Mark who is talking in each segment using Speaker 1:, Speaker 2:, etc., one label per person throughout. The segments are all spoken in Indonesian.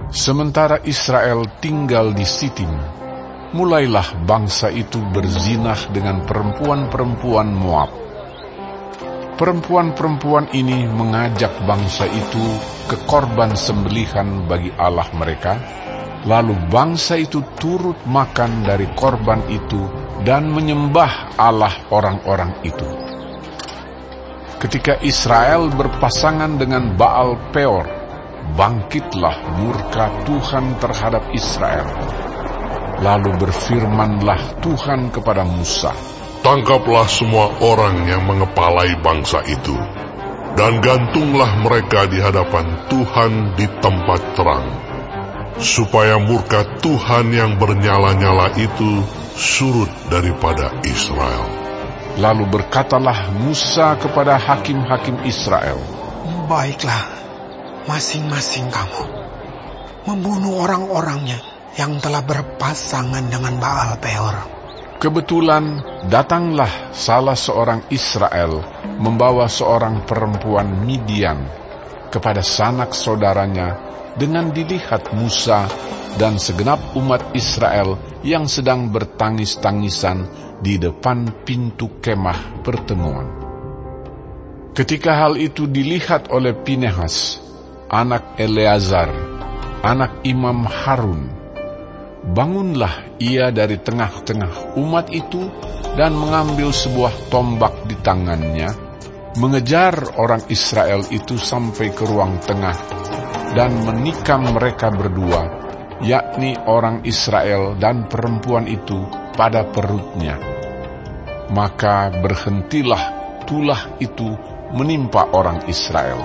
Speaker 1: Sementara Israel tinggal di Sitim, mulailah bangsa itu berzinah dengan perempuan-perempuan Moab. Perempuan-perempuan ini mengajak bangsa itu ke korban sembelihan bagi Allah mereka, lalu bangsa itu turut makan dari korban itu dan menyembah Allah orang-orang itu. Ketika Israel berpasangan dengan Baal Peor, bangkitlah murka Tuhan terhadap Israel. Lalu berfirmanlah Tuhan kepada Musa,
Speaker 2: "Tangkaplah semua orang yang mengepalai bangsa itu, dan gantunglah mereka di hadapan Tuhan di tempat terang, supaya murka Tuhan yang bernyala-nyala itu surut daripada Israel."
Speaker 1: Lalu berkatalah Musa kepada hakim-hakim Israel,
Speaker 3: "Baiklah, masing-masing kamu membunuh orang-orangnya yang telah berpasangan dengan Baal Peor."
Speaker 1: Kebetulan datanglah salah seorang Israel membawa seorang perempuan Midian kepada sanak saudaranya dengan dilihat Musa dan segenap umat Israel yang sedang bertangis-tangisan di depan pintu kemah pertemuan. Ketika hal itu dilihat oleh Pinehas, anak Eleazar, anak Imam Harun, bangunlah ia dari tengah-tengah umat itu dan mengambil sebuah tombak di tangannya, mengejar orang Israel itu sampai ke ruang tengah dan menikam mereka berdua, yakni orang Israel dan perempuan itu pada perutnya. Maka berhentilah tulah itu menimpa orang Israel.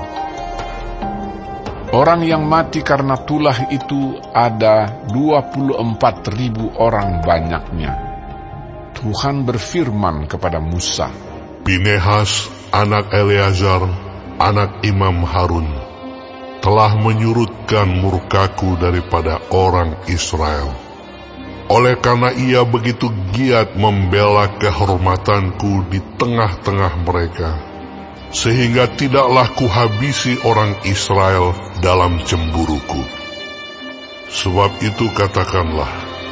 Speaker 1: Orang yang mati karena tulah itu ada 24.000 orang banyaknya. Tuhan berfirman kepada Musa,
Speaker 2: "Pinehas, anak Eleazar, anak Imam Harun, telah menyurutkan murkaku daripada orang Israel. Oleh karena ia begitu giat membela kehormatanku di tengah-tengah mereka, sehingga tidaklah kuhabisi orang Israel dalam cemburuku. Sebab itu katakanlah,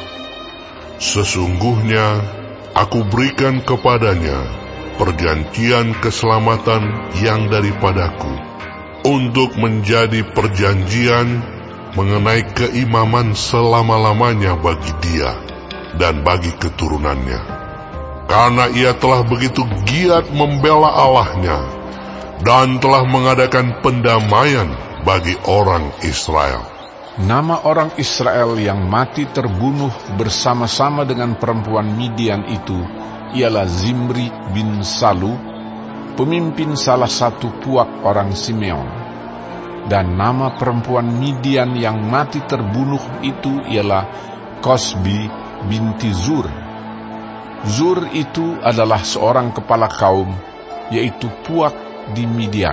Speaker 2: sesungguhnya aku berikan kepadanya perjanjian keselamatan yang daripadaku, untuk menjadi perjanjian mengenai keimaman selama-lamanya bagi dia dan bagi keturunannya. Karena ia telah begitu giat membela Allahnya dan telah mengadakan pendamaian bagi orang Israel."
Speaker 1: Nama orang Israel yang mati terbunuh bersama-sama dengan perempuan Midian itu ialah Zimri bin Salu, pemimpin salah satu puak orang Simeon. Dan nama perempuan Midian yang mati terbunuh itu ialah Kosbi binti Zur. Zur itu adalah seorang kepala kaum, yaitu puak di Midian.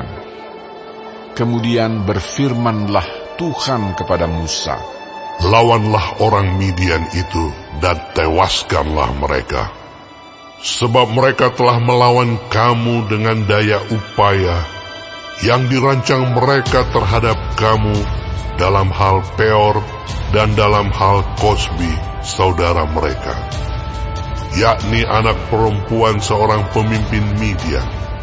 Speaker 1: Kemudian berfirmanlah Tuhan kepada Musa,
Speaker 2: "Lawanlah orang Midian itu dan tewaskanlah mereka, sebab mereka telah melawan kamu dengan daya upaya yang dirancang mereka terhadap kamu dalam hal Peor dan dalam hal Kosbi saudara mereka, yakni anak perempuan seorang pemimpin Midian.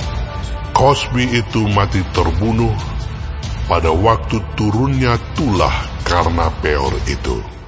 Speaker 2: Kosbi itu mati terbunuh pada waktu turunnya tulah karena Peor itu."